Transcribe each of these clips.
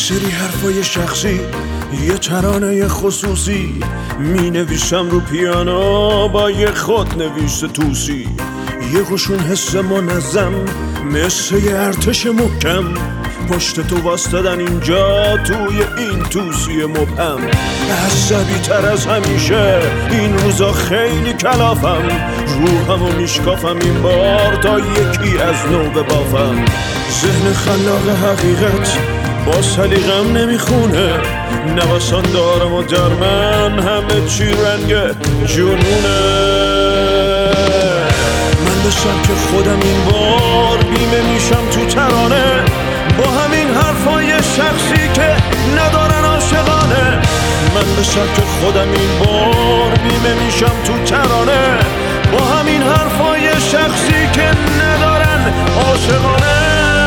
سری حرفای شخصی، یه ترانه خصوصی، می نویسم رو پیانو با یه خود نویس توسی. یه قشون حس منظم مثل یه ارتش محکم، پشت تو واسدادن اینجا توی این توسی مبهم. عصبی تر از همیشه این روزا خیلی کلافم، روحمو میشکافم این بار تا یکی از نو ببافم. ذهن خلاق حقیقت با سلیقم نمیخونه، نوسان دارم و در من همه چی رنگ جنونه. من به سبک خودم این بار بیمه میشم تو ترانه، با همین حرفای شخصی که ندارن عاشقانه. من به سبک خودم این بار بیمه میشم تو ترانه، با همین حرفای شخصی که ندارن عاشقانه.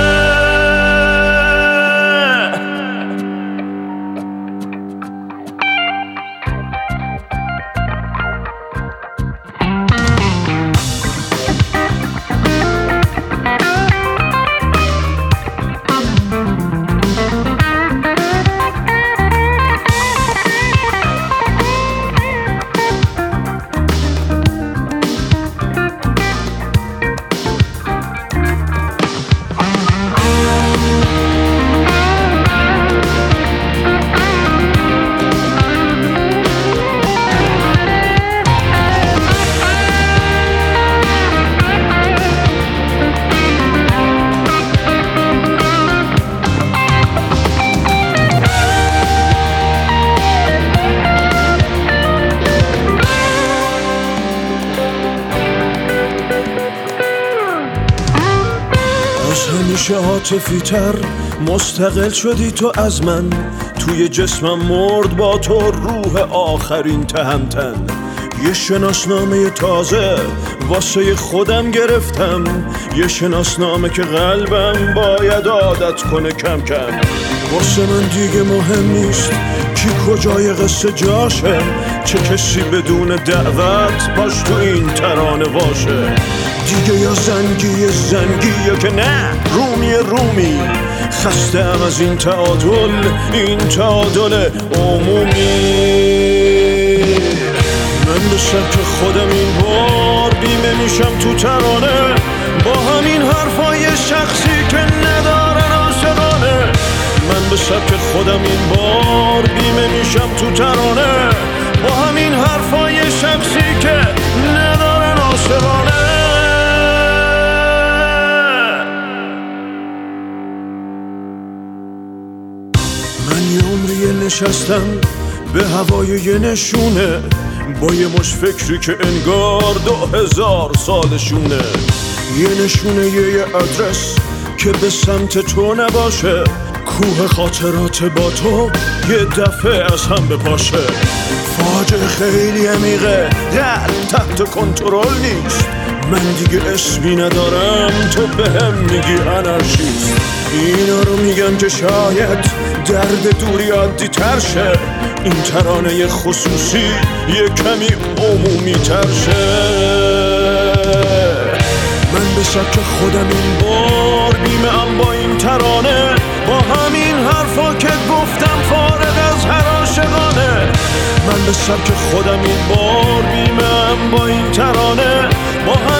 همیشه عاطفی تر مستقل شدی تو از من، توی جسمم مرد با تو روح آخرین تهمتن. یه شناسنامه تازه واسه خودم گرفتم، یه شناسنامه که قلبم باید عادت کنه کم کم. واسه من دیگه مهم نیست کی کجای قصه جاشه، چه کسی بدون دعوت باش تو این ترانه باشه. دیگه یا زنگی یا که نه رومی، خستم از این تعادل عمومی. من به سبک خودم این بار بیمه میشم تو ترانه، با همین حرفای شخصی که ندارن عاشقانه. من به سبک خودم این بار بیمه میشم تو ترانه، با همین حرفای شخصی که ندارن عاشقانه. من یه عمری نشستم به هوای یه نشونه، با یه مش فکری که انگار 2000 سالشونه. یه نشونه یه آدرس که به سمت تو نباشه، کوه خاطرات با تو یه دفعه از هم بپاشه. فاجعه خیلی عمیقه در تحت کنترل نیست، من دیگه اسمی ندارم تو بهم میگی انارشیست. اینا رو میگم که شاید درد دوری عادی تر شه، این ترانه خصوصی یه کمی عمومی تر شه. من به سبک خودم این بار بیمه ام با این ترانه، با همین حرفا که گفتم فارغ از هر عاشقانه. من به سبک خودم این بار بیمه ام با این ترانه، با